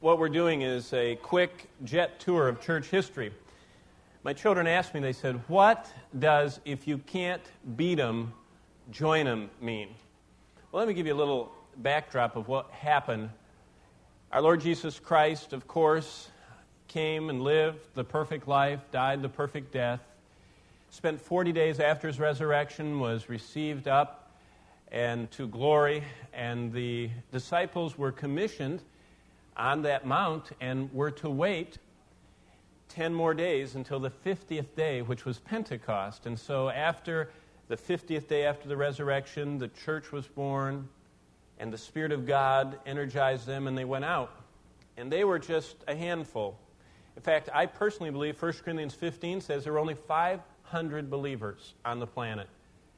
what we're doing is a quick jet tour of church history. My children asked me, they said, what does "if you can't beat 'em, join 'em" mean? Well, let me give you a little backdrop of what happened. Our Lord Jesus Christ, of course, came and lived the perfect life, died the perfect death, spent 40 days after his resurrection, was received up and to glory, and the disciples were commissioned on that mount and were to wait 10 more days until the 50th day, which was Pentecost. And so after the 50th day after the resurrection, the church was born, and the Spirit of God energized them, and they went out. And they were just a handful. In fact, I personally believe 1 Corinthians 15 says there were only 500 believers on the planet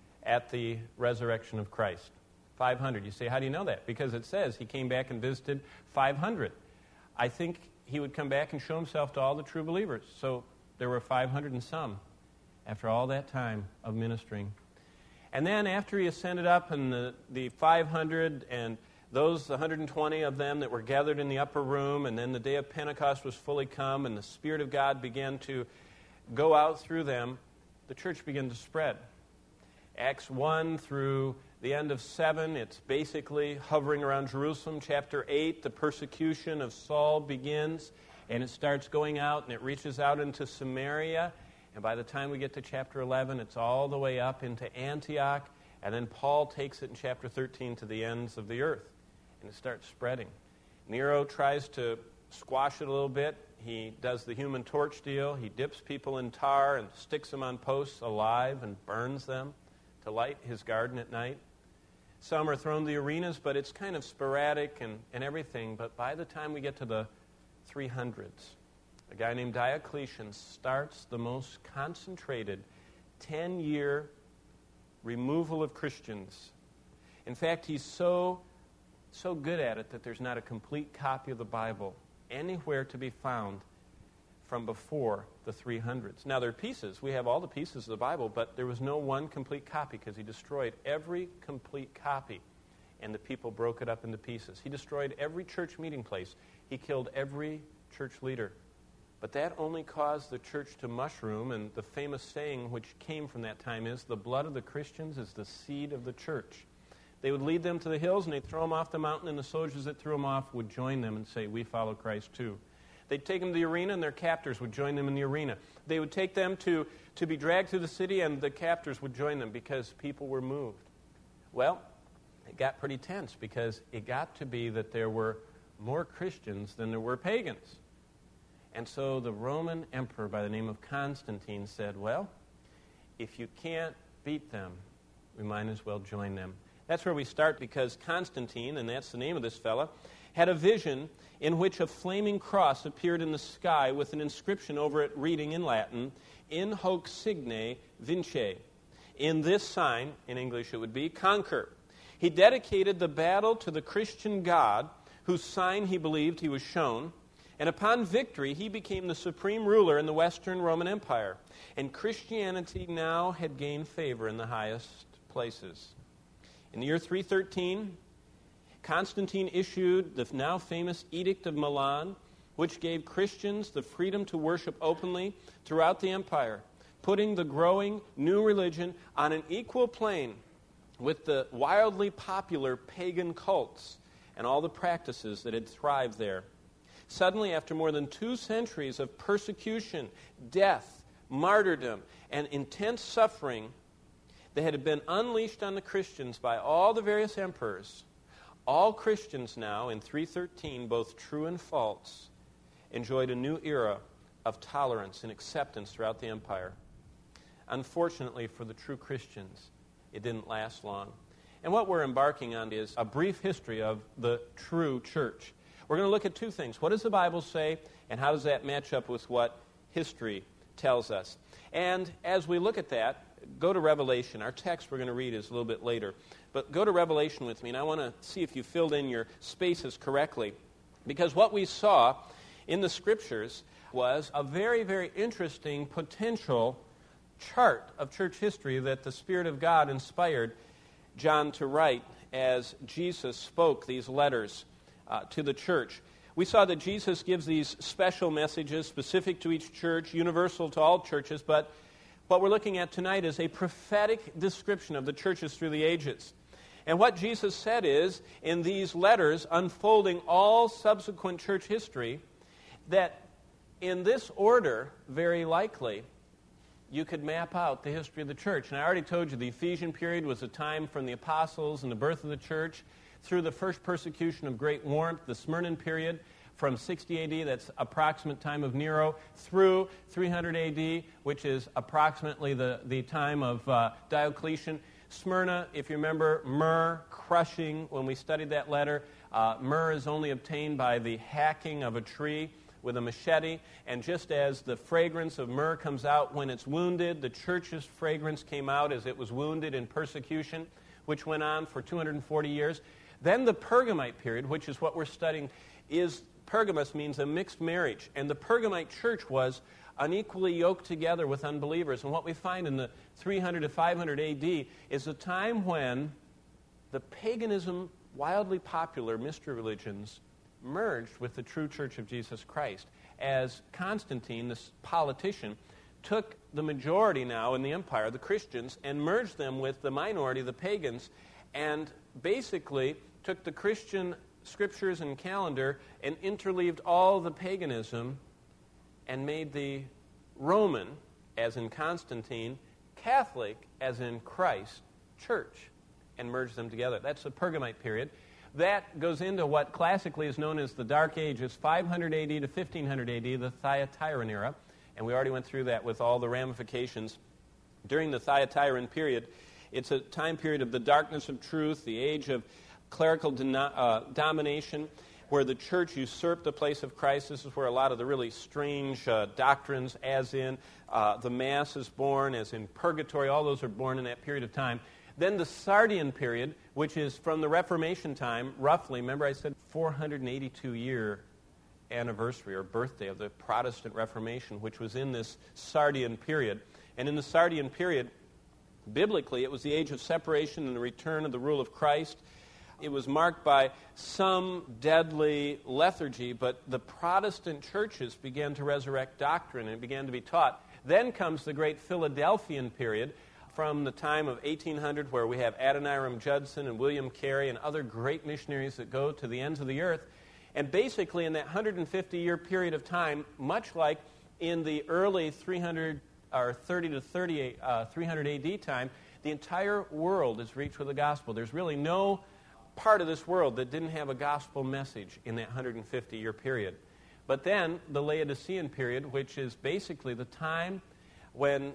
at the resurrection of Christ. 500. You say, how do you know that? Because it says he came back and visited 500. I think he would come back and show himself to all the true believers. So there were 500 and some after all that time of ministering. And then after he ascended up, and the 500 and those 120 of them that were gathered in the upper room, and then the day of Pentecost was fully come, and the Spirit of God began to go out through them, the church began to spread. Acts 1 through the end of 7, it's basically hovering around Jerusalem. Chapter 8, the persecution of Saul begins, and it starts going out, and it reaches out into Samaria. And by the time we get to chapter 11, it's all the way up into Antioch. And then Paul takes it in chapter 13 to the ends of the earth. And it starts spreading. Nero tries to squash it a little bit. He does the Human Torch deal. He dips people in tar and sticks them on posts alive and burns them to light his garden at night. Some are thrown to the arenas, but it's kind of sporadic and everything. But by the time we get to the 300s, a guy named Diocletian starts the most concentrated 10-year removal of Christians. In fact, he's so good at it that there's not a complete copy of the Bible anywhere to be found from before the 300s. Now, there are pieces. We have all the pieces of the Bible, but there was no one complete copy because he destroyed every complete copy, and the people broke it up into pieces. He destroyed every church meeting place. He killed every church leader. But that only caused the church to mushroom, and the famous saying which came from that time is, the blood of the Christians is the seed of the church. They would lead them to the hills, and they'd throw them off the mountain, and the soldiers that threw them off would join them and say, we follow Christ too. They'd take them to the arena, and their captors would join them in the arena. They would take them to be dragged through the city, and the captors would join them because people were moved. Well, it got pretty tense because it got to be that there were more Christians than there were pagans. And so the Roman emperor by the name of Constantine said, well, if you can't beat them, we might as well join them. That's where we start, because Constantine, and that's the name of this fella, had a vision in which a flaming cross appeared in the sky with an inscription over it reading in Latin, In hoc signe vince. In this sign, in English it would be, conquer. He dedicated the battle to the Christian God, whose sign he believed he was shown, and upon victory he became the supreme ruler in the Western Roman Empire. And Christianity now had gained favor in the highest places. In the year 313, Constantine issued the now famous Edict of Milan, which gave Christians the freedom to worship openly throughout the empire, putting the growing new religion on an equal plane with the wildly popular pagan cults and all the practices that had thrived there. Suddenly, after more than 2 centuries of persecution, death, martyrdom, and intense suffering that had been unleashed on the Christians by all the various emperors, all Christians now, in 313, both true and false, enjoyed a new era of tolerance and acceptance throughout the empire. Unfortunately for the true Christians, it didn't last long. And what we're embarking on is a brief history of the true church. We're going to look at 2 things. What does the Bible say, and how does that match up with what history tells us? And as we look at that, go to Revelation. Our text we're going to read is a little bit later. But go to Revelation with me, and I want to see if you filled in your spaces correctly. Because what we saw in the Scriptures was a very, very interesting potential chart of church history that the Spirit of God inspired John to write as Jesus spoke these letters to the church. we saw that Jesus gives these special messages specific to each church, universal to all churches, but what we're looking at tonight is a prophetic description of the churches through the ages. And what Jesus said is, in these letters unfolding all subsequent church history, that in this order, very likely, you could map out the history of the church. And I already told you the Ephesian period was a time from the apostles and the birth of the church through the first persecution of great warmth, the Smyrna period from 60 A.D., that's approximate time of Nero, through 300 A.D., which is approximately the time of Diocletian. Smyrna, if you remember, myrrh crushing, when we studied that letter, myrrh is only obtained by the hacking of a tree with a machete, and just as the fragrance of myrrh comes out when it's wounded, the church's fragrance came out as it was wounded in persecution, which went on for 240 years. Then the Pergamite period, which is what we're studying, Pergamos means a mixed marriage, and the Pergamite church was unequally yoked together with unbelievers. And what we find in the 300 to 500 A.D. is a time when the paganism, wildly popular mystery religions, merged with the true church of Jesus Christ, as Constantine, this politician, took the majority now in the empire, the Christians, and merged them with the minority, the pagans, and basically took the Christian scriptures and calendar and interleaved all the paganism and made the Roman, as in Constantine, Catholic, as in Christ, church, and merged them together. That's the Pergamite period. That goes into what classically is known as the Dark Ages, 500 A.D. to 1500 A.D., the Thyatiran era, and we already went through that with all the ramifications. During the Thyatiran period, it's a time period of the darkness of truth, the age of clerical domination, where the church usurped the place of Christ. This is where a lot of the really strange doctrines, as in the Mass is born, as in purgatory, all those are born in that period of time. Then the Sardian period, which is from the Reformation time, roughly, remember I said 482-year anniversary or birthday of the Protestant Reformation, which was in this Sardian period. And in the Sardian period, biblically, it was the age of separation and the return of the rule of Christ. It was marked by some deadly lethargy, but the Protestant churches began to resurrect doctrine and it began to be taught. Then comes the great Philadelphian period from the time of 1800, where we have Adoniram Judson and William Carey and other great missionaries that go to the ends of the earth. And basically in that 150-year period of time, much like in the early 300 or 30 to 300 A.D. time, the entire world is reached with the gospel. There's really no part of this world that didn't have a gospel message in that 150-year period. But then the Laodicean period, which is basically the time when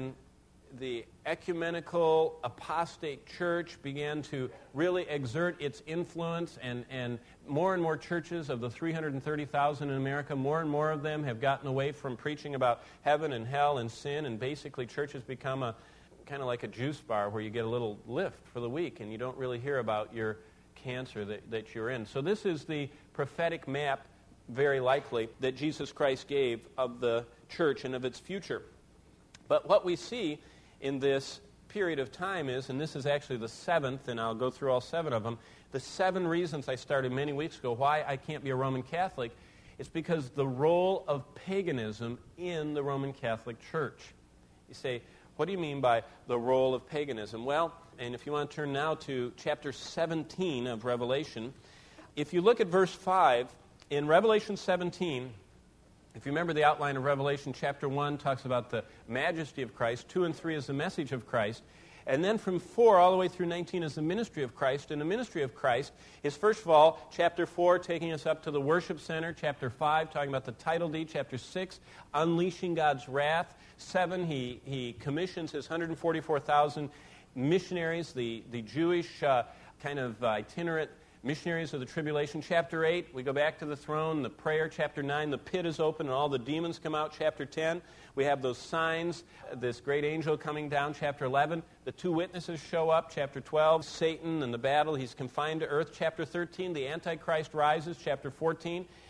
the ecumenical apostate church began to really exert its influence, and more churches of the 330,000 in America, more and more of them have gotten away from preaching about heaven and hell and sin, and basically churches become a kind of like a juice bar where you get a little lift for the week and you don't really hear about your cancer that you're in. So this is the prophetic map, very likely, that Jesus Christ gave of the church and of its future. But what we see in this period of time is, and this is actually the seventh, and I'll go through all seven of them, the 7 reasons I started many weeks ago why I can't be a Roman Catholic. It's because the role of paganism in the Roman Catholic Church. You say, what do you mean by the role of paganism? Well, and if you want to turn now to chapter 17 of Revelation, if you look at verse 5, in Revelation 17, if you remember the outline of Revelation, chapter 1 talks about the majesty of Christ, 2 and 3 is the message of Christ, and then from 4 all the way through 19 is the ministry of Christ. And the ministry of Christ is, first of all, chapter 4 taking us up to the worship center, chapter 5 talking about the title deed, chapter 6 unleashing God's wrath, 7 he commissions his 144,000 missionaries, the Jewish kind of itinerant missionaries of the tribulation. Chapter 8, we go back to the throne, the prayer. Chapter 9, the pit is open and all the demons come out. Chapter 10, we have those signs, this great angel coming down. Chapter 11, the 2 witnesses show up. Chapter 12, Satan and the battle, he's confined to earth. Chapter 13, the Antichrist rises. Chapter 14,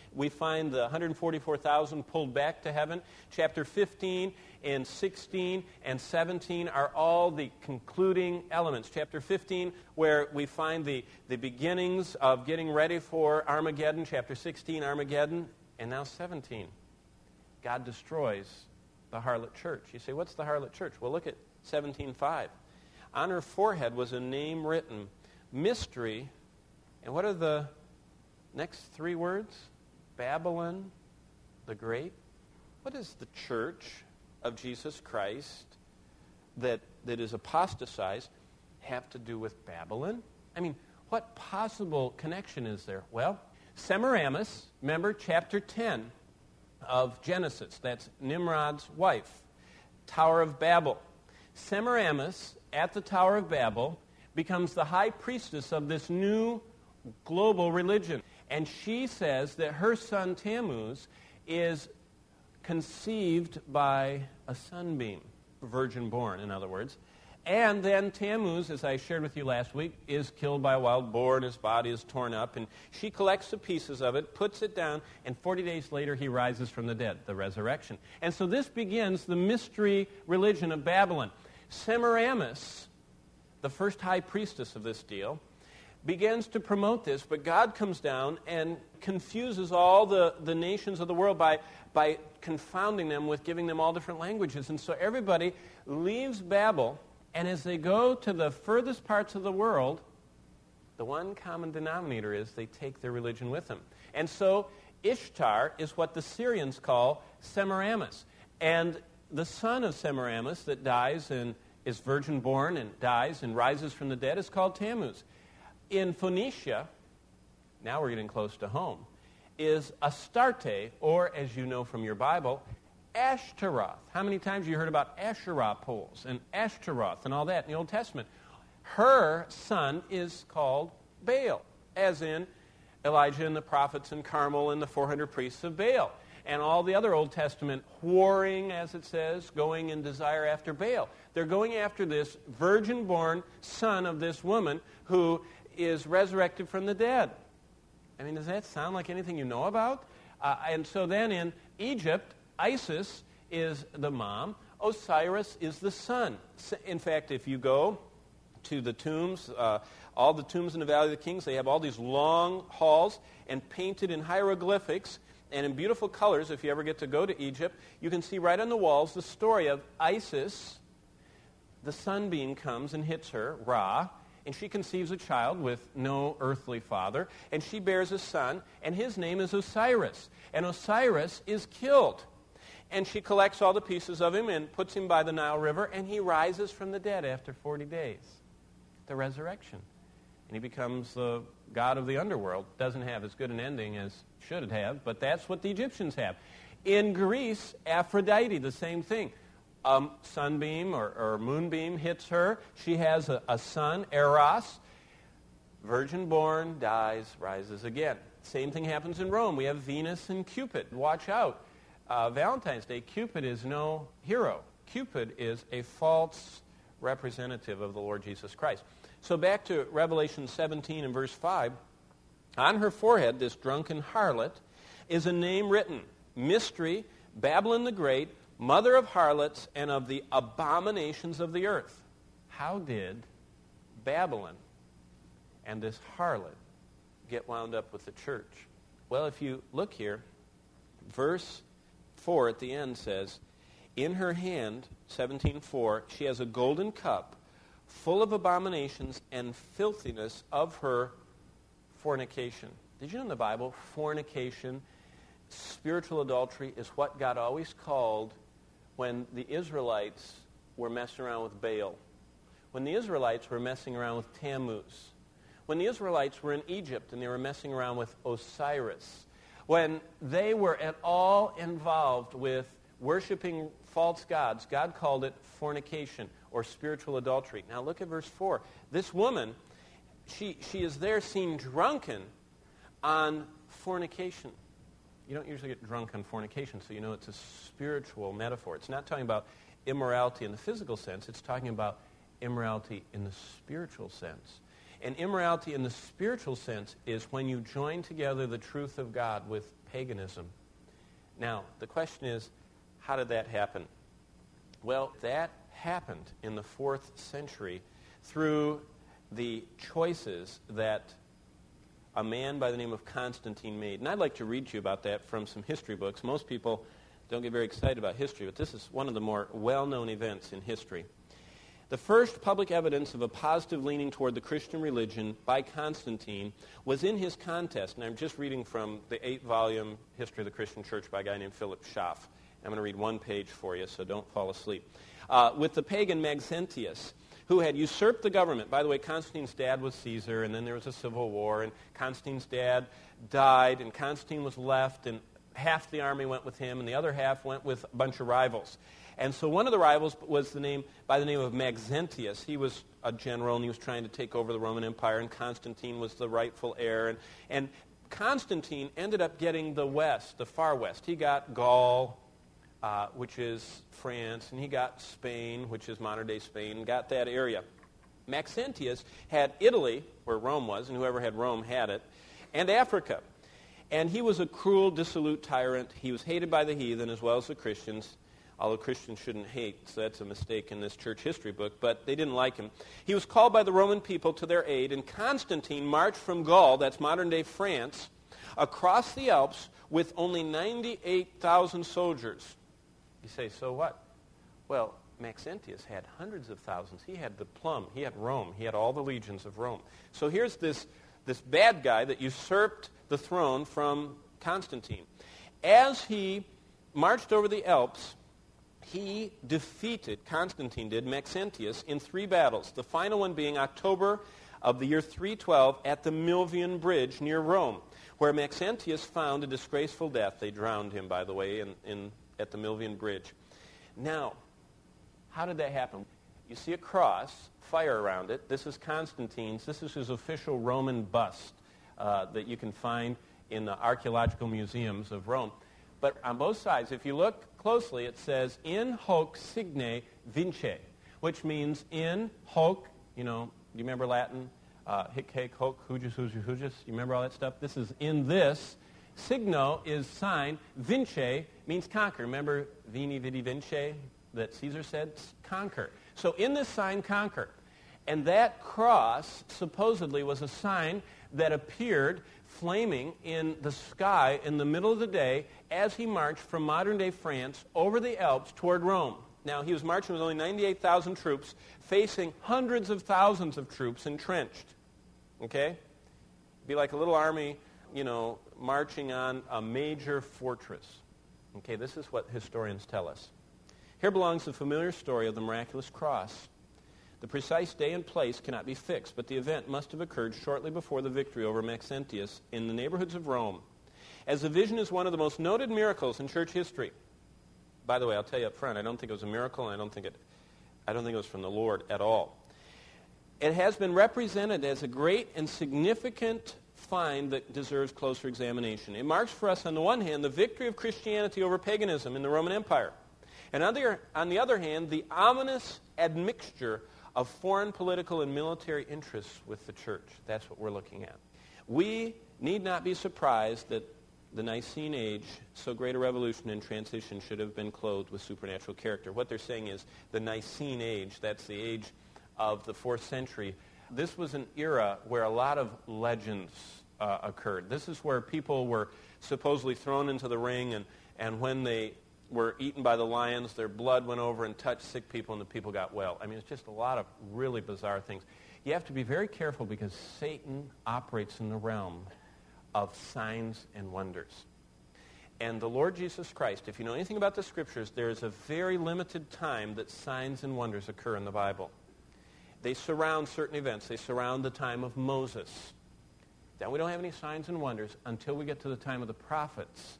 we find the 144,000 pulled back to heaven. Chapter 15 and 16 and 17 are all the concluding elements. Chapter 15, where we find the beginnings of getting ready for Armageddon. Chapter 16, Armageddon. And now 17, God destroys the harlot church. You say, what's the harlot church? Well, look at 17:5. On her forehead was a name written, Mystery. And what are the next three words? Babylon the Great. What does the church of Jesus Christ that is apostatized have to do with Babylon? I mean, what possible connection is there? Well, Semiramis, remember chapter 10 of Genesis. That's Nimrod's wife. Tower of Babel. Semiramis at the Tower of Babel becomes the high priestess of this new global religion. And she says that her son Tammuz is conceived by a sunbeam, virgin born, in other words. And then Tammuz, as I shared with you last week, is killed by a wild boar and his body is torn up. And she collects the pieces of it, puts it down, and 40 days later he rises from the dead, the resurrection. And so this begins the mystery religion of Babylon. Semiramis, the first high priestess of this deal, begins to promote this, but God comes down and confuses all the nations of the world by confounding them with giving them all different languages. And so everybody leaves Babel, and as they go to the furthest parts of the world, the one common denominator is they take their religion with them. And so Ishtar is what the Syrians call Semiramis. And the son of Semiramis that dies and is virgin born and dies and rises from the dead is called Tammuz. In Phoenicia, now we're getting close to home, is Astarte, or as you know from your Bible, Ashtaroth. How many times have you heard about Asherah poles and Ashtaroth and all that in the Old Testament? Her son is called Baal, as in Elijah and the prophets and Carmel and the 400 priests of Baal. And all the other Old Testament whoring, as it says, going in desire after Baal. They're going after this virgin-born son of this woman who is resurrected from the dead. I mean, does that sound like anything you know about? And so then in Egypt, Isis is the mom. Osiris is the son. In fact, if you go to the tombs, all the tombs in the Valley of the Kings, they have all these long halls and painted in hieroglyphics and in beautiful colors. If you ever get to go to Egypt, you can see right on the walls the story of Isis. The sunbeam comes and hits her, Ra, and she conceives a child with no earthly father, and she bears a son, and his name is Osiris. And Osiris is killed. And she collects all the pieces of him and puts him by the Nile River, and he rises from the dead after 40 days. The resurrection. And he becomes the god of the underworld. Doesn't have as good an ending as should it have, but that's what the Egyptians have. In Greece, Aphrodite, the same thing. Sunbeam or moonbeam hits her. She has a son, Eros. Virgin born, dies, rises again. Same thing happens in Rome. We have Venus and Cupid. Watch out. Valentine's Day, Cupid is no hero. Cupid is a false representative of the Lord Jesus Christ. So back to Revelation 17 and verse 5. On her forehead, this drunken harlot, is a name written, Mystery, Babylon the Great, mother of harlots and of the abominations of the earth. How did Babylon and this harlot get wound up with the church? Well, if you look here, verse 4 at the end says, in her hand, 17:4, she has a golden cup full of abominations and filthiness of her fornication. Did you know in the Bible, fornication, spiritual adultery, is what God always called when the Israelites were messing around with Baal, when the Israelites were messing around with Tammuz, when the Israelites were in Egypt and they were messing around with Osiris, when they were at all involved with worshiping false gods, God called it fornication or spiritual adultery. Now look at verse 4. This woman, she is there seen drunken on fornication. You don't usually get drunk on fornication, so you know it's a spiritual metaphor. It's not talking about immorality in the physical sense. It's talking about immorality in the spiritual sense. And immorality in the spiritual sense is when you join together the truth of God with paganism. Now, the question is, how did that happen? Well, that happened in the 4th century through the choices that a man by the name of Constantine made. And I'd like to read to you about that from some history books. Most people don't get very excited about history, but this is one of the more well-known events in history. The first public evidence of a positive leaning toward the Christian religion by Constantine was in his contest, and I'm just reading from the 8-volume History of the Christian Church by a guy named Philip Schaff. I'm going to read one page for you, so don't fall asleep. With the pagan Maxentius, who had usurped the government. By the way, Constantine's dad was Caesar, and then there was a civil war, and Constantine's dad died, and Constantine was left, and half the army went with him, and the other half went with a bunch of rivals. And so one of the rivals was by the name of Maxentius. He was a general, and he was trying to take over the Roman Empire, and Constantine was the rightful heir. And Constantine ended up getting the west, the far west. He got Gaul, which is France, and he got Spain, which is modern-day Spain, and got that area. Maxentius had Italy, where Rome was, and whoever had Rome had it, and Africa. And he was a cruel, dissolute tyrant. He was hated by the heathen as well as the Christians, although Christians shouldn't hate, so that's a mistake in this church history book, but they didn't like him. He was called by the Roman people to their aid, and Constantine marched from Gaul, that's modern-day France, across the Alps with only 98,000 soldiers. You say, so what? Well, Maxentius had hundreds of thousands. He had the plum. He had Rome. He had all the legions of Rome. So here's this bad guy that usurped the throne from Constantine. As he marched over the Alps, he defeated, Constantine did, Maxentius in 3 battles, the final one being October of the year 312 at the Milvian Bridge near Rome, where Maxentius found a disgraceful death. They drowned him, by the way, at the Milvian Bridge. Now, how did that happen? You see a cross, fire around it. This is Constantine's. This is his official Roman bust that you can find in the archaeological museums of Rome. But on both sides, if you look closely, it says, in hoc signe vince, which means in hoc, do you remember Latin? Hic, haec, hoc, hujus, hujus, hujus. You remember all that stuff? This is in this. Signo is sign. Vince means conquer. Remember vini, vidi, vince that Caesar said? Conquer. So in this sign, conquer. And that cross supposedly was a sign that appeared flaming in the sky in the middle of the day as he marched from modern-day France over the Alps toward Rome. Now, he was marching with only 98,000 troops, facing hundreds of thousands of troops entrenched. Okay? Be like a little army, marching on a major fortress. Okay, this is what historians tell us. Here belongs the familiar story of the miraculous cross. The precise day and place cannot be fixed, but the event must have occurred shortly before the victory over Maxentius in the neighborhoods of Rome, as the vision is one of the most noted miracles in church history. By the way, I'll tell you up front, I don't think it was a miracle, and I don't think it was from the Lord at all. It has been represented as a great and significant find that deserves closer examination. It marks for us, on the one hand, the victory of Christianity over paganism in the Roman Empire, and on the other hand, the ominous admixture of foreign political and military interests with the church. That's what we're looking at. We need not be surprised that the Nicene age, so great a revolution and transition, should have been clothed with supernatural character. What they're saying is the Nicene age, that's the age of the 4th century, this was an era where a lot of legends occurred. This is where people were supposedly thrown into the ring, and when they were eaten by the lions, their blood went over and touched sick people, and the people got well. I mean, it's just a lot of really bizarre things. You have to be very careful because Satan operates in the realm of signs and wonders. And the Lord Jesus Christ, if you know anything about the Scriptures, there is a very limited time that signs and wonders occur in the Bible. They surround certain events. They surround the time of Moses. Then we don't have any signs and wonders until we get to the time of the prophets.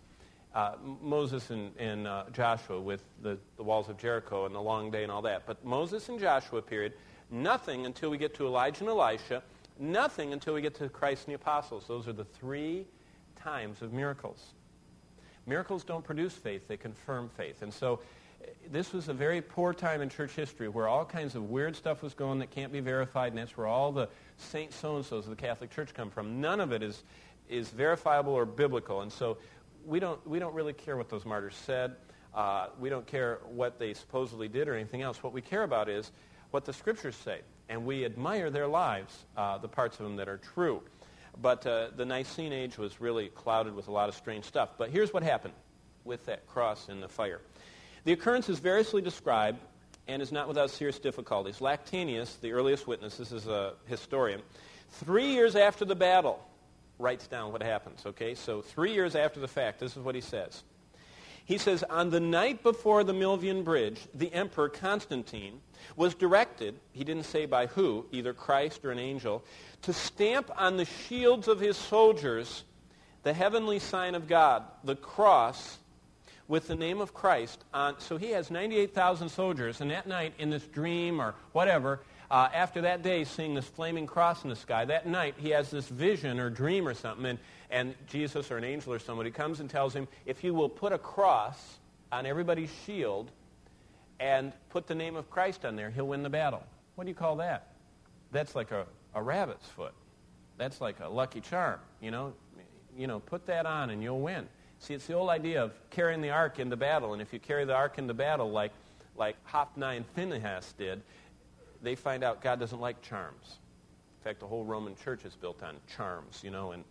Moses and Joshua with the walls of Jericho and the long day and all that. But Moses and Joshua period, nothing until we get to Elijah and Elisha, nothing until we get to Christ and the apostles. Those are the 3 times of miracles. Miracles don't produce faith, they confirm faith. And so this was a very poor time in church history where all kinds of weird stuff was going that can't be verified, and that's where all the Saint so-and-sos of the Catholic Church come from. None of it is verifiable or biblical. And so we don't really care what those martyrs said. We don't care what they supposedly did or anything else. What we care about is what the Scriptures say. And we admire their lives, the parts of them that are true. But the Nicene age was really clouded with a lot of strange stuff. But here's what happened with that cross in the fire. The occurrence is variously described and is not without serious difficulties. Lactantius, the earliest witness, this is a historian, 3 years after the battle, writes down what happens, okay? So 3 years after the fact, this is what he says. He says, on the night before the Milvian Bridge, the emperor Constantine was directed, he didn't say by who, either Christ or an angel, to stamp on the shields of his soldiers the heavenly sign of God, the cross, with the name of Christ. So he has 98,000 soldiers, and that night in this dream or whatever, after that day seeing this flaming cross in the sky, that night he has this vision or dream or something, and Jesus or an angel or somebody comes and tells him, if you will put a cross on everybody's shield and put the name of Christ on there, he'll win the battle. What do you call that? That's like a rabbit's foot. That's like a lucky charm, you know, put that on and you'll win. See, it's the old idea of carrying the ark into battle, and if you carry the ark into battle like Hophni and Phinehas did, they find out God doesn't like charms. In fact, the whole Roman church is built on charms, and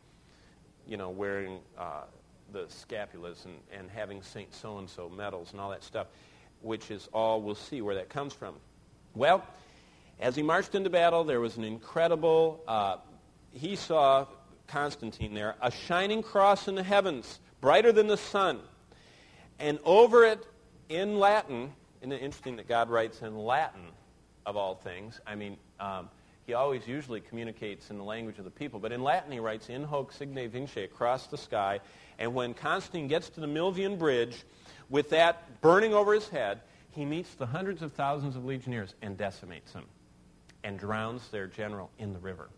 wearing the scapulas and having Saint so-and-so medals and all that stuff, which is all, we'll see where that comes from. Well, as he marched into battle, there was an incredible, he saw Constantine there, a shining cross in the heavens, brighter than the sun. And over it, in Latin, isn't it interesting that God writes in Latin, of all things? I mean, he always usually communicates in the language of the people, but in Latin he writes, in hoc signe vince, across the sky. And when Constantine gets to the Milvian Bridge, with that burning over his head, he meets the hundreds of thousands of legionnaires and decimates them and drowns their general in the river.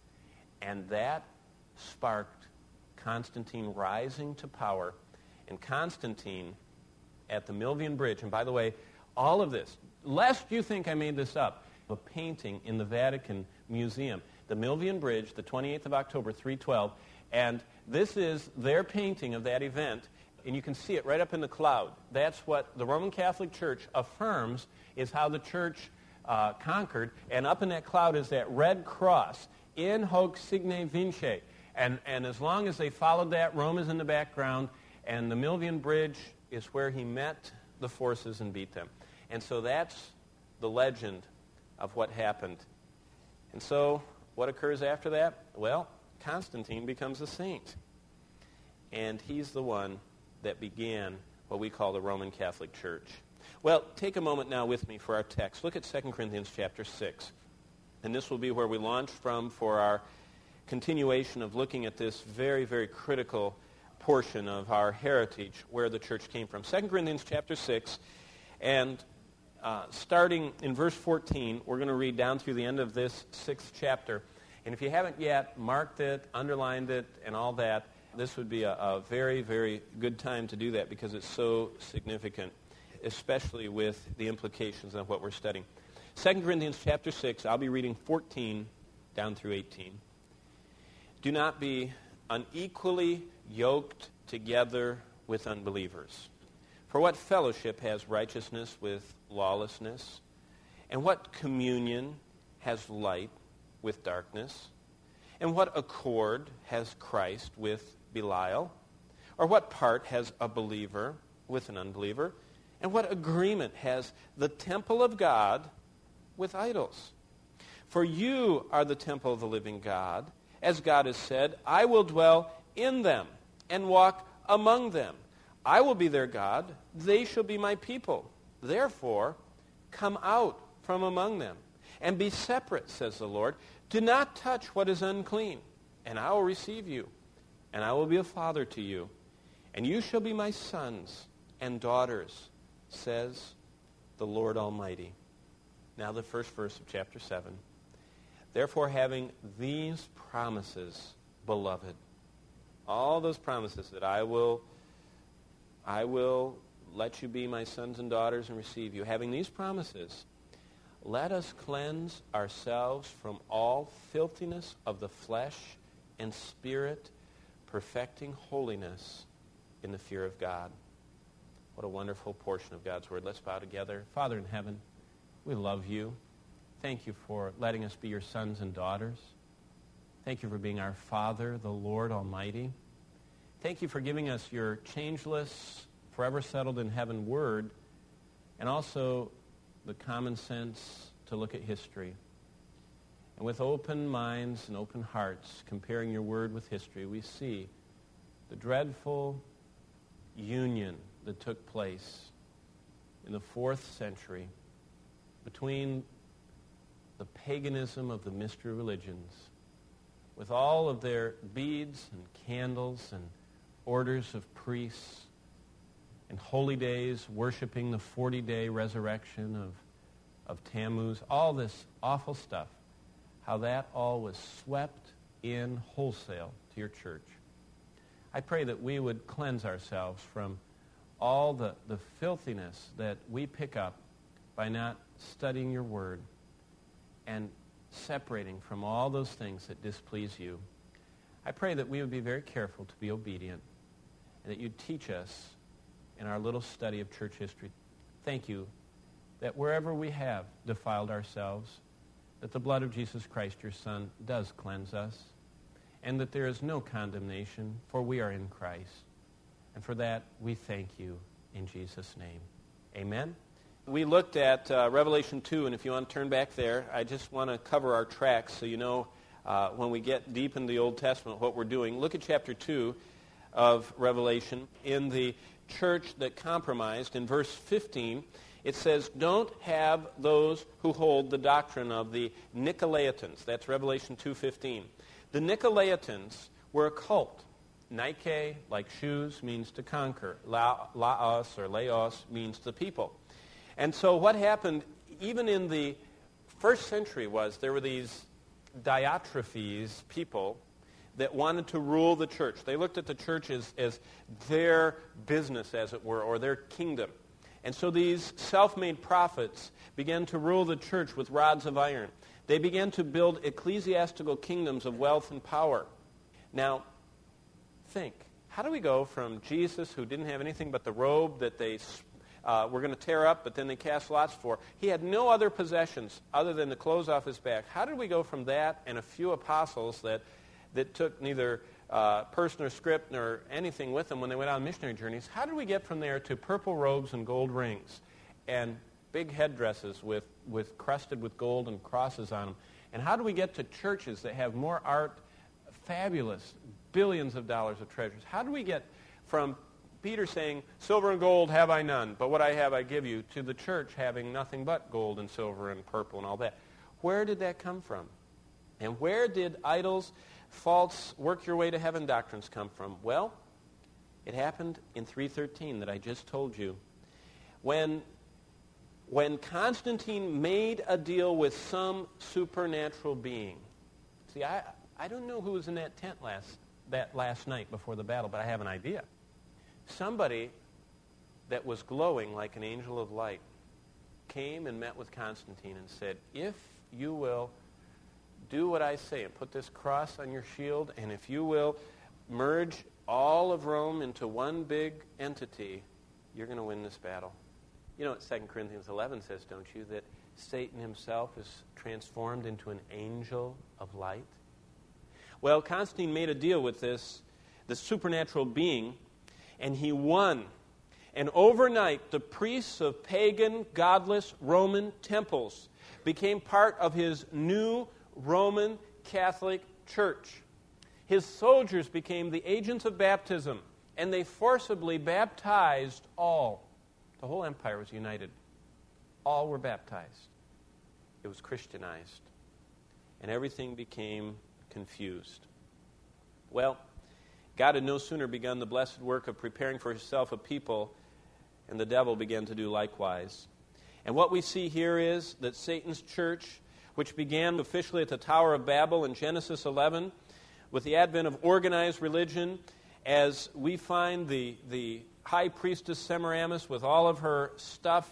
And that sparked Constantine rising to power. And Constantine, at the Milvian Bridge, and by the way, all of this, lest you think I made this up, a painting in the Vatican Museum, the Milvian Bridge, the 28th of October, 312, and this is their painting of that event, and you can see it right up in the cloud. That's what the Roman Catholic Church affirms is how the church conquered, and up in that cloud is that red cross, in hoc signe vince. And as long as they followed that, Rome is in the background, and the Milvian Bridge is where he met the forces and beat them. And so that's the legend of what happened. And so what occurs after that? Well, Constantine becomes a saint. And he's the one that began what we call the Roman Catholic Church. Well, take a moment now with me for our text. Look at 2 Corinthians chapter 6. And this will be where we launch from for our continuation of looking at this very, very critical portion of our heritage, where the church came from. 2 Corinthians chapter 6, and starting in verse 14, we're going to read down through the end of this 6th chapter. And if you haven't yet marked it, underlined it, and all that, this would be a very, very good time to do that because it's so significant, especially with the implications of what we're studying. 2 Corinthians chapter 6, I'll be reading 14 down through 18. Do not be unequally yoked together with unbelievers. For what fellowship has righteousness with lawlessness? And what communion has light with darkness? And what accord has Christ with Belial? Or what part has a believer with an unbeliever? And what agreement has the temple of God with idols? For you are the temple of the living God. As God has said, I will dwell in them and walk among them. I will be their God. They shall be my people. Therefore, come out from among them and be separate, says the Lord. Do not touch what is unclean, and I will receive you, and I will be a father to you, and you shall be my sons and daughters, says the Lord Almighty. Now the first verse of chapter 7. Therefore, having these promises, beloved, all those promises that I will let you be my sons and daughters and receive you, having these promises, let us cleanse ourselves from all filthiness of the flesh and spirit, perfecting holiness in the fear of God. What a wonderful portion of God's Word. Let's bow together. Father in heaven, we love you. Thank you for letting us be your sons and daughters. Thank you for being our Father, the Lord Almighty. Thank you for giving us your changeless, forever settled in heaven Word, and also the common sense to look at history. And with open minds and open hearts, comparing your Word with history, we see the dreadful union that took place in the 4th century between the paganism of the mystery religions, with all of their beads and candles and orders of priests and holy days, worshiping the 40-day resurrection of Tammuz, all this awful stuff, how that all was swept in wholesale to your church. I pray that we would cleanse ourselves from all the filthiness that we pick up by not studying your word and separating from all those things that displease you. I pray that we would be very careful to be obedient and that you'd teach us in our little study of church history. Thank you that wherever we have defiled ourselves, that the blood of Jesus Christ, your Son, does cleanse us, and that there is no condemnation, for we are in Christ. And for that, we thank you in Jesus' name. Amen. We looked at Revelation 2, and if you want to turn back there, I just want to cover our tracks so you know when we get deep in the Old Testament what we're doing. Look at chapter 2 of Revelation. In the church that compromised, in verse 15, it says, don't have those who hold the doctrine of the Nicolaitans. That's Revelation 2:15. The Nicolaitans were a cult. Nike, like shoes, means to conquer. Laos or Laos means the people. And so what happened, even in the first century, was there were these Diotrephes people that wanted to rule the church. They looked at the church as their business, as it were, or their kingdom. And so these self-made prophets began to rule the church with rods of iron. They began to build ecclesiastical kingdoms of wealth and power. Now, think, how do we go from Jesus, who didn't have anything but the robe that they were going to tear up, but then they cast lots for? He had no other possessions other than the clothes off his back. How did we go from that and a few apostles that took neither person or script nor anything with them when they went on missionary journeys? How did we get from there to purple robes and gold rings and big headdresses with crusted with gold and crosses on them? And how do we get to churches that have more art, fabulous, billions of dollars of treasures? How do we get from Peter saying, silver and gold have I none, but what I have I give you, to the church having nothing but gold and silver and purple and all that? Where did that come from? And where did idols, false work your way to heaven doctrines come from? Well, it happened in 313 that I just told you. When Constantine made a deal with some supernatural being. See, I don't know who was in that tent last night before the battle, but I have an idea. Somebody that was glowing like an angel of light came and met with Constantine and said, if you will do what I say and put this cross on your shield, and if you will merge all of Rome into one big entity, you're going to win this battle. You know what 2 Corinthians 11 says, don't you, that Satan himself is transformed into an angel of light? Well, Constantine made a deal with this supernatural being, and he won. And overnight, the priests of pagan, godless Roman temples became part of his new Roman Catholic Church. His soldiers became the agents of baptism, and they forcibly baptized all. The whole empire was united. All were baptized. It was Christianized. And everything became confused. Well, God had no sooner begun the blessed work of preparing for himself a people, and the devil began to do likewise. And what we see here is that Satan's church, which began officially at the Tower of Babel in Genesis 11, with the advent of organized religion, as we find the high priestess Semiramis with all of her stuff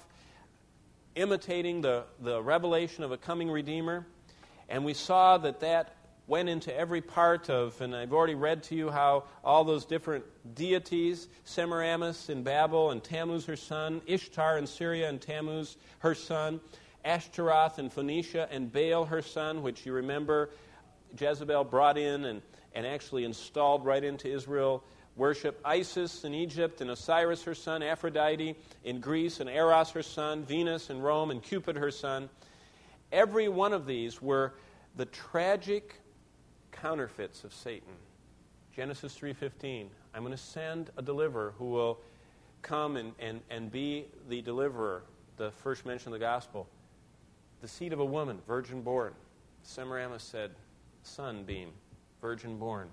imitating the revelation of a coming Redeemer, and we saw that went into every part of, and I've already read to you how all those different deities, Semiramis in Babel and Tammuz her son, Ishtar in Syria and Tammuz her son, Ashtaroth in Phoenicia and Baal her son, which you remember Jezebel brought in and actually installed right into Israel worship, Isis in Egypt and Osiris her son, Aphrodite in Greece and Eros her son, Venus in Rome and Cupid her son. Every one of these were the tragic counterfeits of Satan. Genesis 3:15, I'm going to send a deliverer who will come and be the deliverer, the first mention of the gospel. The seed of a woman, virgin born. Semiramis said, sunbeam, virgin born.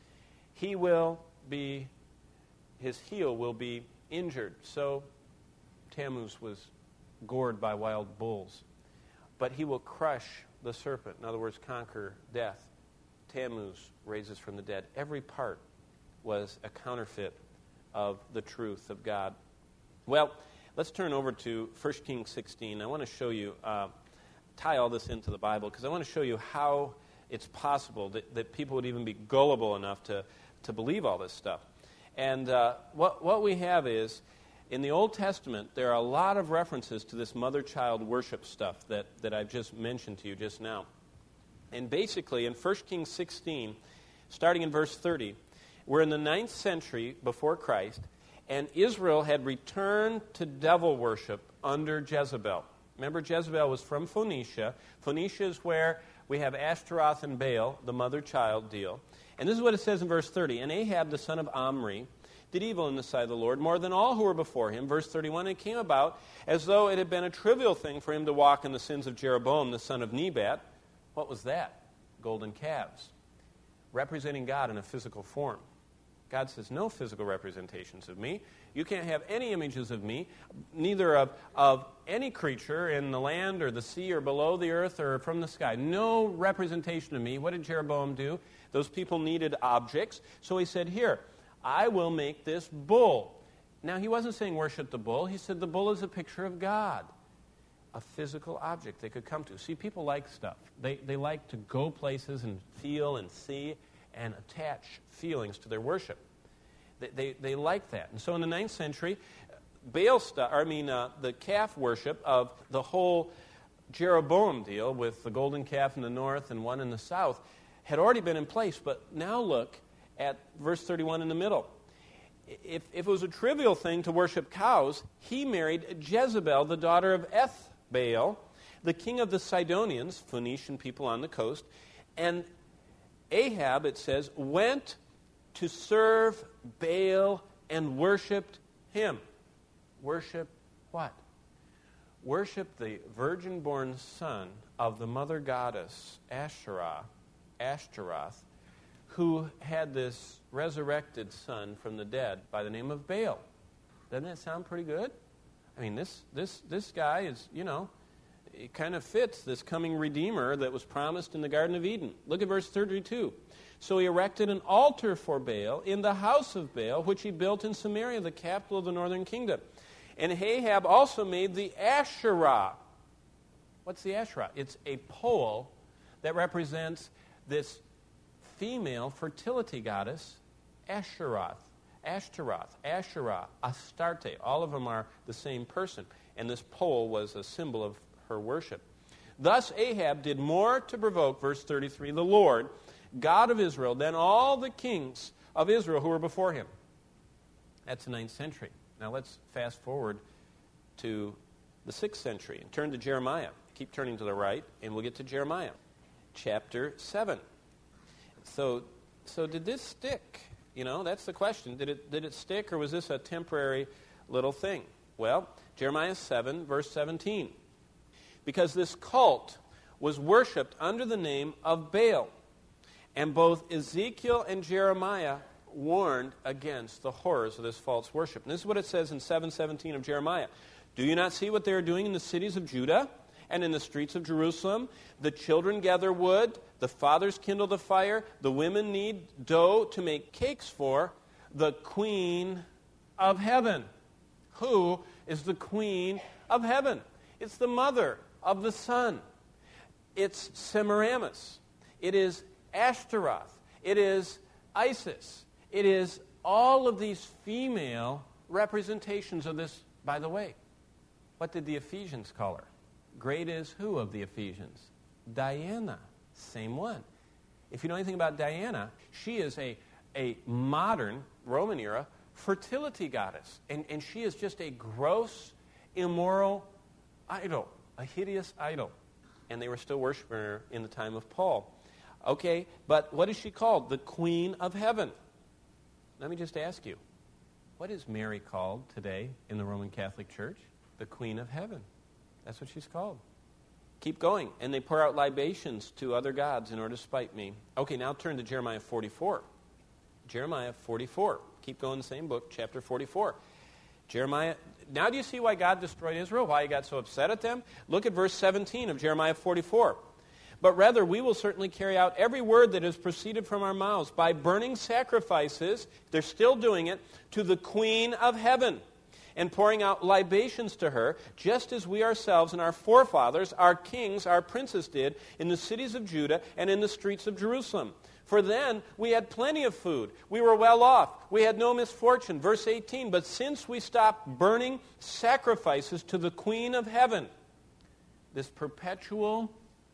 He will be, his heel will be injured. So Tammuz was gored by wild bulls. But he will crush the serpent, in other words, conquer death. Tammuz raises from the dead. Every part was a counterfeit of the truth of God. Well, let's turn over to 1 Kings 16. I want to show you, tie all this into the Bible, because I want to show you how it's possible that people would even be gullible enough to believe all this stuff. And what we have is, in the Old Testament, there are a lot of references to this mother-child worship stuff that I've just mentioned to you just now. And basically, in 1 Kings 16, starting in verse 30, we're in the 9th century before Christ, and Israel had returned to devil worship under Jezebel. Remember, Jezebel was from Phoenicia. Phoenicia is where we have Ashtaroth and Baal, the mother-child deal. And this is what it says in verse 30. And Ahab, the son of Omri, did evil in the sight of the Lord more than all who were before him. Verse 31, it came about as though it had been a trivial thing for him to walk in the sins of Jeroboam, the son of Nebat. What was that? Golden calves, representing God in a physical form. God says, no physical representations of me. You can't have any images of me, neither of any creature in the land or the sea or below the earth or from the sky. No representation of me. What did Jeroboam do? Those people needed objects. So he said, here, I will make this bull. Now, he wasn't saying worship the bull. He said the bull is a picture of God, a physical object they could come to. See, people like stuff. They like to go places and feel and see and attach feelings to their worship. They like that. And so in the 9th century, the calf worship of the whole Jeroboam deal with the golden calf in the north and one in the south had already been in place. But now look at verse 31 in the middle. If it was a trivial thing to worship cows, he married Jezebel, the daughter of Ethbaal, the king of the Sidonians, Phoenician people on the coast. And Ahab, it says, went to serve Baal and worshipped him. Worship what? Worship the virgin-born son of the mother goddess Ashtaroth, who had this resurrected son from the dead by the name of Baal. Doesn't that sound pretty good? I mean, this guy is, it kind of fits this coming Redeemer that was promised in the Garden of Eden. Look at verse 32. So he erected an altar for Baal in the house of Baal, which he built in Samaria, the capital of the northern kingdom. And Ahab also made the Asherah. What's the Asherah? It's a pole that represents this female fertility goddess, Ashtaroth, Asherah, Astarte. All of them are the same person. And this pole was a symbol of her worship. Thus Ahab did more to provoke, verse 33, the Lord, God of Israel, than all the kings of Israel who were before him. That's the 9th century. Now let's fast forward to the 6th century and turn to Jeremiah. Keep turning to the right, and we'll get to Jeremiah, chapter 7. So did this stick? That's the question. Did it stick, or was this a temporary little thing? Well, Jeremiah 7, verse 17. Because this cult was worshipped under the name of Baal, and both Ezekiel and Jeremiah warned against the horrors of this false worship. And this is what it says in 7:17 of Jeremiah. Do you not see what they are doing in the cities of Judah and in the streets of Jerusalem? The children gather wood, the fathers kindle the fire, the women knead dough to make cakes for the queen of heaven. Who is the queen of heaven? It's the mother of the sun. It's Semiramis. It is Ashtaroth. It is Isis. It is all of these female representations of this. By the way, what did the Ephesians call her? Great is who of the Ephesians? Diana. Same one. If you know anything about Diana, she is a modern Roman era fertility goddess. And she is just a gross, immoral idol, a hideous idol. And they were still worshiping her in the time of Paul. Okay, but what is she called? The Queen of Heaven. Let me just ask you, what is Mary called today in the Roman Catholic Church? The Queen of Heaven. That's what she's called. Keep going. And they pour out libations to other gods in order to spite me. Okay, now turn to Jeremiah 44. Jeremiah 44. Keep going, the same book, chapter 44. Jeremiah, now do you see why God destroyed Israel? Why he got so upset at them? Look at verse 17 of Jeremiah 44. But rather, we will certainly carry out every word that has proceeded from our mouths by burning sacrifices, they're still doing it, to the Queen of Heaven, and pouring out libations to her, just as we ourselves and our forefathers, our kings, our princes did in the cities of Judah and in the streets of Jerusalem. For then we had plenty of food. We were well off. We had no misfortune. Verse 18, but since we stopped burning sacrifices to the Queen of Heaven, this perpetual,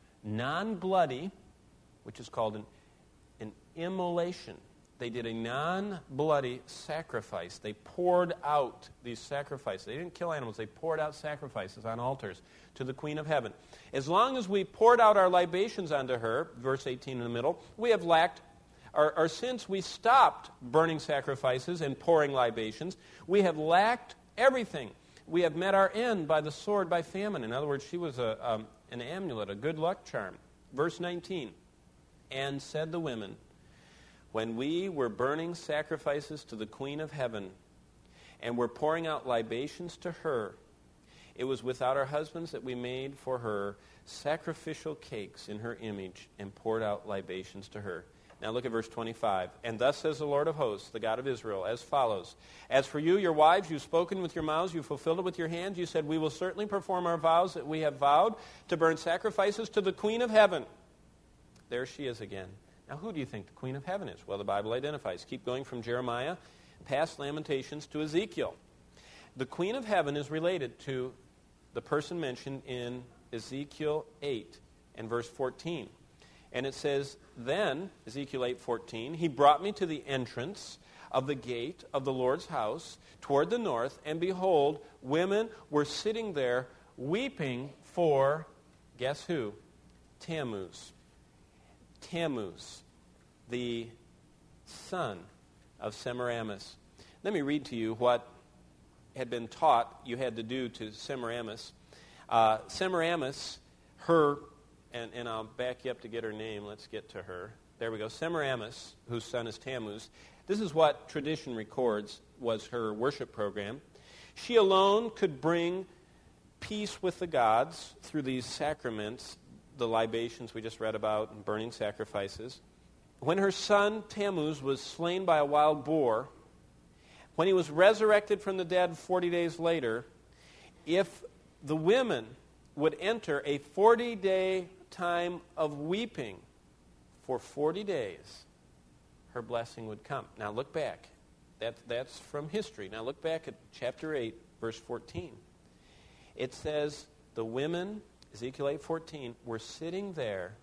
non-bloody, which is called an immolation. They did a non-bloody sacrifice. They poured out these sacrifices. They didn't kill animals. They poured out sacrifices on altars to the Queen of Heaven. As long as we poured out our libations onto her, verse 18 in the middle, we have lacked, or since we stopped burning sacrifices and pouring libations, we have lacked everything. We have met our end by the sword, by famine. In other words, she was an amulet, a good luck charm. Verse 19, and said the women, when we were burning sacrifices to the Queen of Heaven and were pouring out libations to her, it was without our husbands that we made for her sacrificial cakes in her image and poured out libations to her. Now look at verse 25. And thus says the Lord of hosts, the God of Israel, as follows. As for you, your wives, you've spoken with your mouths, you've fulfilled it with your hands. You said, we will certainly perform our vows that we have vowed to burn sacrifices to the Queen of Heaven. There she is again. Now who do you think the Queen of Heaven is? Well, the Bible identifies. Keep going from Jeremiah, past Lamentations, to Ezekiel. The Queen of Heaven is related to the person mentioned in Ezekiel 8 and verse 14. And it says, then, Ezekiel 8:14, he brought me to the entrance of the gate of the Lord's house toward the north, and behold, women were sitting there weeping for, guess who? Tammuz. Tammuz, the son of Semiramis. Let me read to you what had been taught you had to do to Semiramis. Semiramis, her, and I'll back you up to get her name. Let's get to her. There we go. Semiramis, whose son is Tammuz. This is what tradition records was her worship program. She alone could bring peace with the gods through these sacraments, the libations we just read about, and burning sacrifices. When her son Tammuz was slain by a wild boar, when he was resurrected from the dead 40 days later, if the women would enter a 40-day time of weeping for 40 days, her blessing would come. Now look back. That's from history. Now look back at chapter 8, verse 14. It says the women, Ezekiel 8:14, were sitting there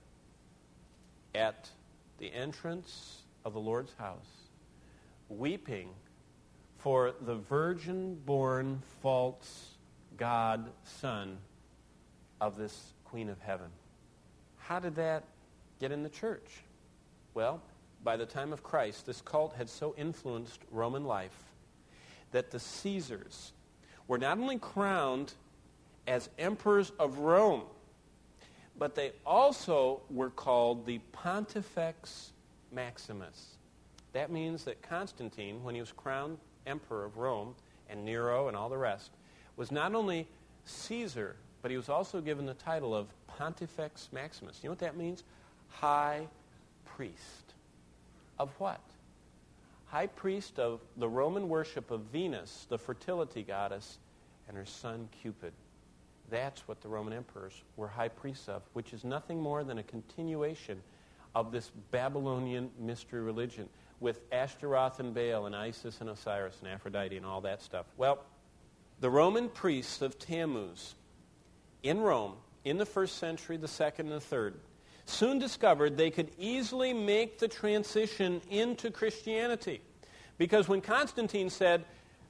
at the entrance of the Lord's house, weeping for the virgin-born false God son of this Queen of Heaven. How did that get in the church? Well, by the time of Christ, this cult had so influenced Roman life that the Caesars were not only crowned as emperors of Rome, but they also were called the Pontifex Maximus. That means that Constantine, when he was crowned emperor of Rome, and Nero and all the rest, was not only Caesar, but he was also given the title of Pontifex Maximus. You know what that means? High priest. Of what? High priest of the Roman worship of Venus, the fertility goddess, and her son Cupid. That's what the Roman emperors were high priests of, which is nothing more than a continuation of this Babylonian mystery religion with Ashtaroth and Baal and Isis and Osiris and Aphrodite and all that stuff. Well, the Roman priests of Tammuz in Rome in the 1st century, the 2nd, and the 3rd soon discovered they could easily make the transition into Christianity. Because when Constantine said,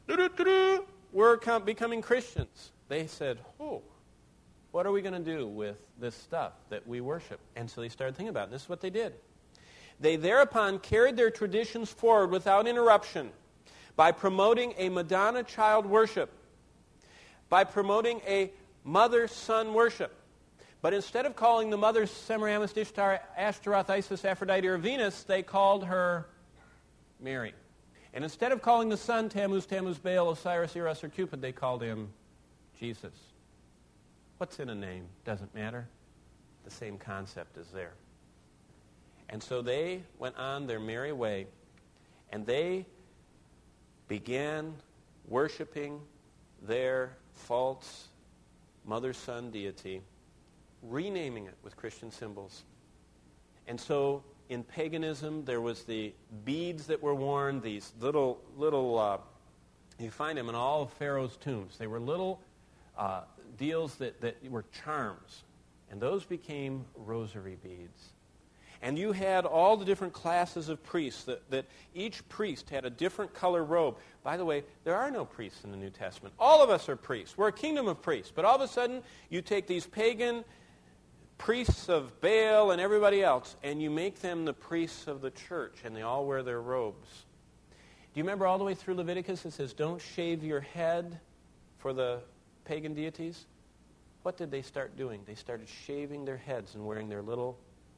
we're becoming Christians, they said, oh, what are we going to do with this stuff that we worship? And so they started thinking about it. This is what they did. They thereupon carried their traditions forward without interruption by promoting a Madonna child worship, by promoting a mother-son worship. But instead of calling the mother Semiramis, Ishtar, Ashtaroth, Isis, Aphrodite, or Venus, they called her Mary. And instead of calling the son Tammuz, Baal, Osiris, Eros, or Cupid, they called him Jesus. What's in a name? Doesn't matter. The same concept is there. And so they went on their merry way, and they began worshiping their false mother-son deity, renaming it with Christian symbols. And so in paganism, there was the beads that were worn, these little you find them in all of Pharaoh's tombs. They were little deals that were charms, and those became rosary beads. And you had all the different classes of priests, that each priest had a different color robe. By the way, there are no priests in the New Testament. All of us are priests. We're a kingdom of priests. But all of a sudden, you take these pagan priests of Baal and everybody else, and you make them the priests of the church, and they all wear their robes. Do you remember all the way through Leviticus it says, don't shave your head for the pagan deities? What did they start doing? They started shaving their heads and wearing their little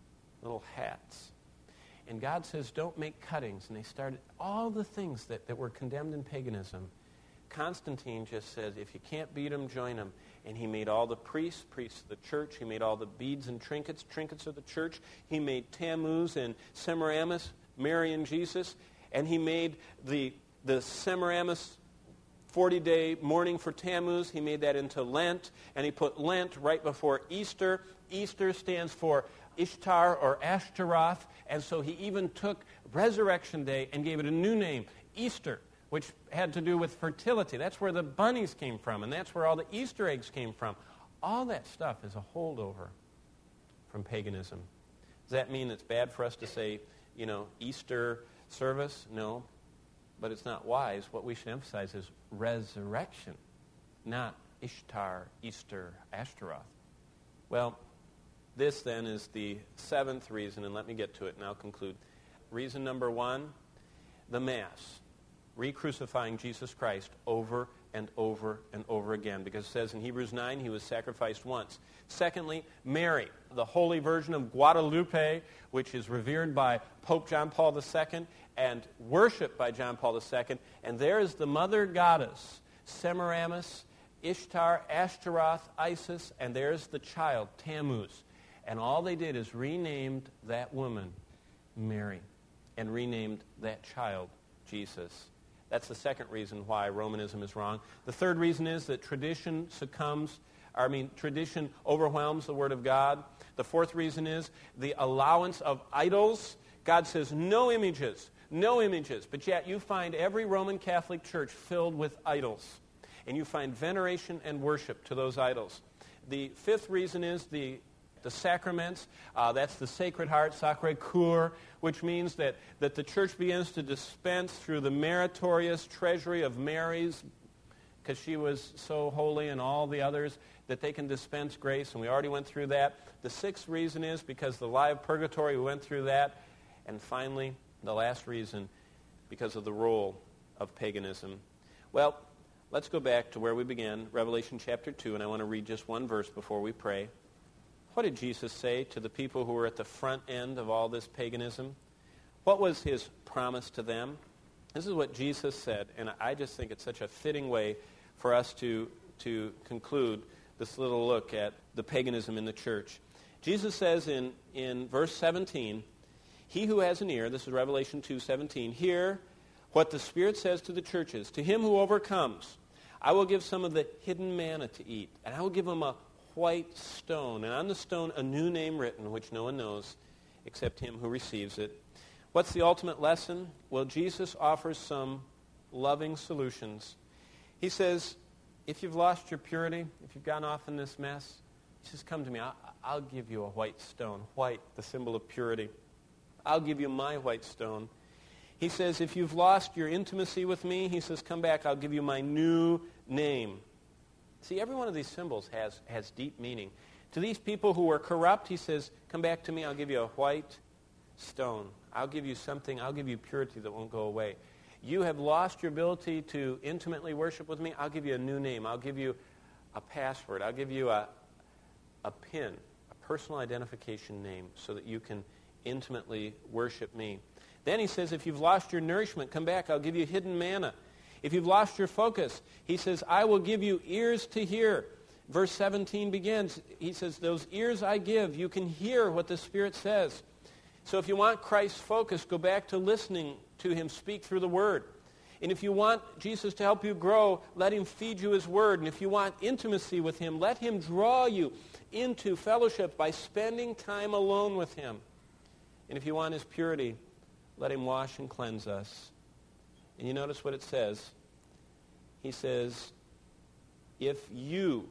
hats. And God says, don't make cuttings. And they started all the things that were condemned in paganism. Constantine just says, if you can't beat them, join them. And he made all the priests of the church. He made all the beads and trinkets of the church. He made Tammuz and Semiramis, Mary and Jesus. And he made the Semiramis 40-day mourning for Tammuz. He made that into Lent. And he put Lent right before Easter. Easter stands for Ishtar or Ashtaroth. And so he even took Resurrection Day and gave it a new name, Easter, which had to do with fertility. That's where the bunnies came from, and that's where all the Easter eggs came from. All that stuff is a holdover from paganism. Does that mean it's bad for us to say, Easter service? No, but it's not wise. What we should emphasize is resurrection, not Ishtar, Easter, Ashtaroth. Well, this then is the 7th reason, and let me get to it and I'll conclude. Reason number 1, the Mass. Re-crucifying Jesus Christ over and over and over again, because it says in Hebrews 9 he was sacrificed once. Secondly, Mary, the Holy Virgin of Guadalupe, which is revered by Pope John Paul II and worshipped by John Paul II. And there is the mother goddess, Semiramis, Ishtar, Ashtaroth, Isis, and there's the child, Tammuz. And all they did is renamed that woman Mary and renamed that child Jesus. That's the second reason why Romanism is wrong. The third reason is that tradition tradition overwhelms the Word of God. The fourth reason is the allowance of idols. God says no images, no images. But yet you find every Roman Catholic church filled with idols. And you find veneration and worship to those idols. The fifth reason is the sacraments. That's the Sacred Heart, Sacré Cœur, which means that the church begins to dispense through the meritorious treasury of Mary's, because she was so holy, and all the others, that they can dispense grace, and we already went through that. The sixth reason is because the lie of purgatory, we went through that. And finally, the last reason, because of the role of paganism. Well, let's go back to where we began, Revelation chapter 2, and I want to read just one verse before we pray. What did Jesus say to the people who were at the front end of all this paganism? What was his promise to them? This is what Jesus said, and I just think it's such a fitting way for us to conclude this little look at the paganism in the church. Jesus says in verse 17, he who has an ear, this is Revelation 2:17, hear what the Spirit says to the churches. To him who overcomes, I will give some of the hidden manna to eat, and I will give him a white stone, and on the stone a new name written, which no one knows except him who receives it. What's the ultimate lesson? Well, Jesus offers some loving solutions. He says, if you've lost your purity, if you've gone off in this mess, he says, come to me. I'll give you a white stone. White, the symbol of purity. I'll give you my white stone. He says, if you've lost your intimacy with me, he says, come back, I'll give you my new name. See, every one of these symbols has deep meaning. To these people who are corrupt, he says, come back to me, I'll give you a white stone. I'll give you something, I'll give you purity that won't go away. You have lost your ability to intimately worship with me, I'll give you a new name. I'll give you a password. I'll give you a PIN, a personal identification name, so that you can intimately worship me. Then he says, if you've lost your nourishment, come back, I'll give you hidden manna. If you've lost your focus, he says, I will give you ears to hear. Verse 17 begins, he says, those ears I give, you can hear what the Spirit says. So if you want Christ's focus, go back to listening to him speak through the Word. And if you want Jesus to help you grow, let him feed you his Word. And if you want intimacy with him, let him draw you into fellowship by spending time alone with him. And if you want his purity, let him wash and cleanse us. And you notice what it says. He says, if you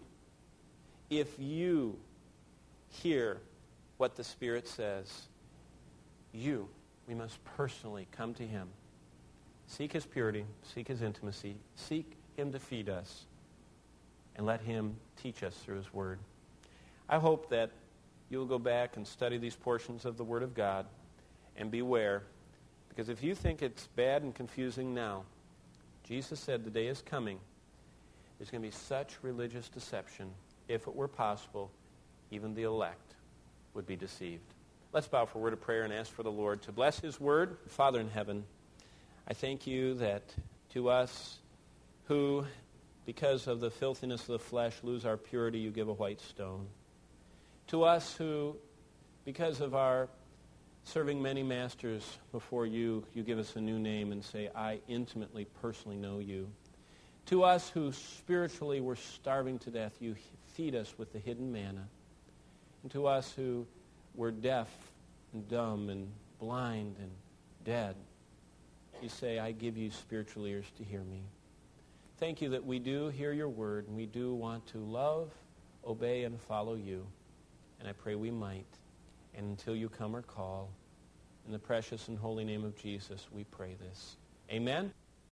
hear what the Spirit says, we must personally come to him. Seek his purity, seek his intimacy, seek him to feed us, and let him teach us through his Word. I hope that you'll go back and study these portions of the Word of God and beware. Because if you think it's bad and confusing now, Jesus said the day is coming. There's going to be such religious deception. If it were possible, even the elect would be deceived. Let's bow for a word of prayer and ask for the Lord to bless his Word. Father in heaven, I thank you that to us who, because of the filthiness of the flesh, lose our purity, you give a white stone. To us who, because of our serving many masters before you, you give us a new name and say, I intimately, personally know you. To us who spiritually were starving to death, you feed us with the hidden manna. And to us who were deaf and dumb and blind and dead, you say, I give you spiritual ears to hear me. Thank you that we do hear your word, and we do want to love, obey, and follow you. And I pray we might. And until you come or call, in the precious and holy name of Jesus, we pray this. Amen.